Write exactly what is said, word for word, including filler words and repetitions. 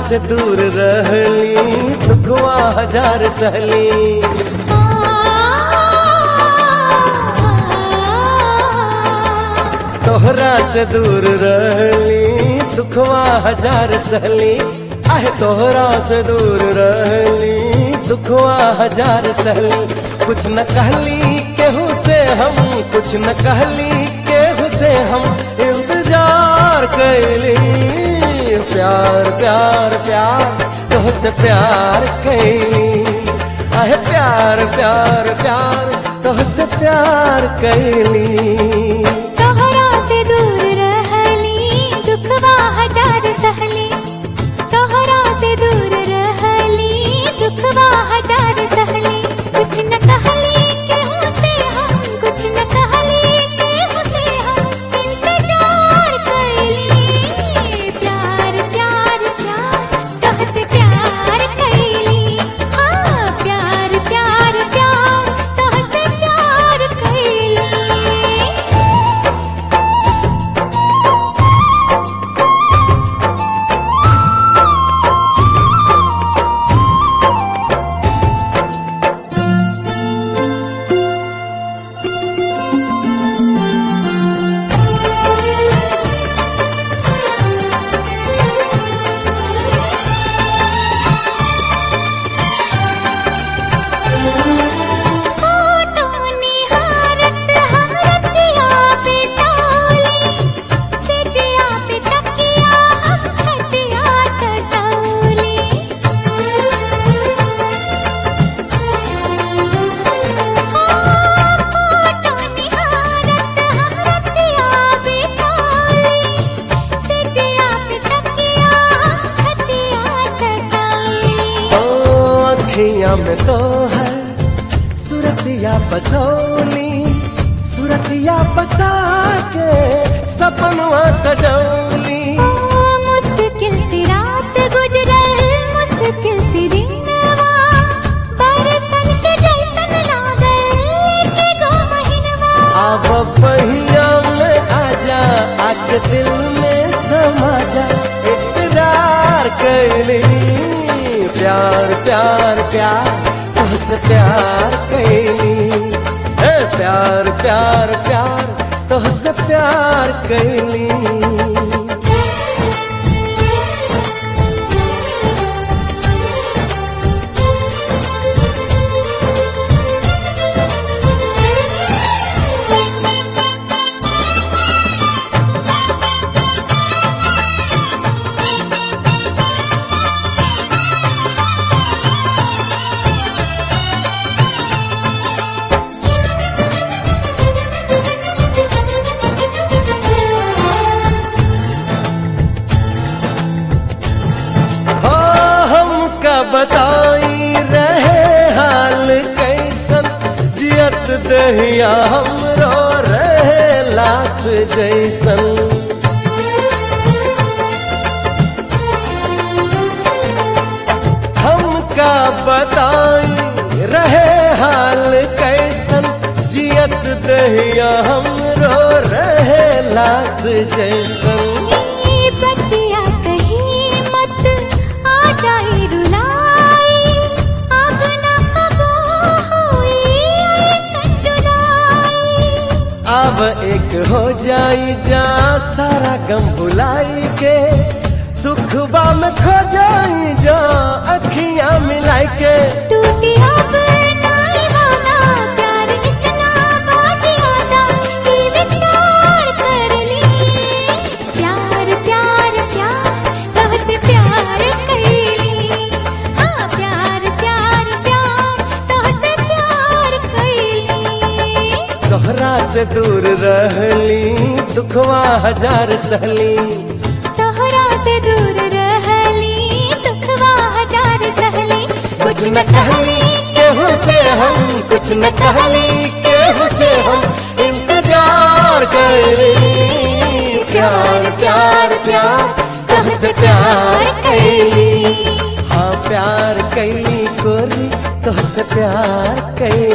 से दूर रहली दुखवा हजार सहली। तोहरा से दूर रहली दुखवा हजार सहली, आहे तोहरा से दूर रहली दुखवा हजार सहली। कुछ न कहली केहू से हम, कुछ न कहली केहू से हम, इंतजार कैली प्यार प्यार प्यार तोहसे प्यार कैली, आहे प्यार प्यार प्यार तोहसे प्यार कैली। तोहरा से दूर रहली दुखवा हजार सहली, तोहरा से दूर रहली दुखवा हजार सहली। कुछ न कहली केहू से हम, कुछ न कहली केहू से हम, इंतजार कैली प्यार प्यार प्यार तोहसे प्यार कैली। हाँ प्यार प्यार प्यार तोहसे प्यार कैली। अखियाँ में तो है सुरतिया बसोली, सुरतिया बसा के सपनवा सजौली। मुश्किल सी रात गुजरल, मुश्किल सी दिनवा, बरसन के जैसन लागल के गो महीनवा। अब पहिया में आजा, आके दिल में समा जा, इकरार कैली प्यार प्यार प्यार तोहसे प्यार कैली। हे प्यार प्यार प्यार तोहसे प्यार कैली। बताई रहे हाल कैसन, जियत दहिया हमरो रहे लाश जैसन। हमका बताई रहे हाल कैसन, जियत दहिया हमरो रहे लाश जैसन। बतिया कही मत आ जाई रुलाई, अब न कबो हुई ऐसन जुदाई। अब एक हो जाई जा सारा गम भुलाई के, सुखबा में खो जाई जा अखियाँ मिलाई के। टूटी अब नाई वादा प्यार इतना बाजियादा, ये विचार कर ली प्यार प्यार प्यार तोहसे प्यार कैली। हाँ प्यार प्यार प्यार तोहसे प्यार कैली। तोहरा से दूर रहली दुखवा हजार सहली, तोहरा से दूर रहली दुखवा हजार सहली। कुछ न कहली केहू से हम, कुछ न कहली केहू से हम, इंतजार कैली प्यार प्यार प्यार तोहसे प्यार कैली। हाँ प्यार कैली गोरी तोहसे प्यार कैली।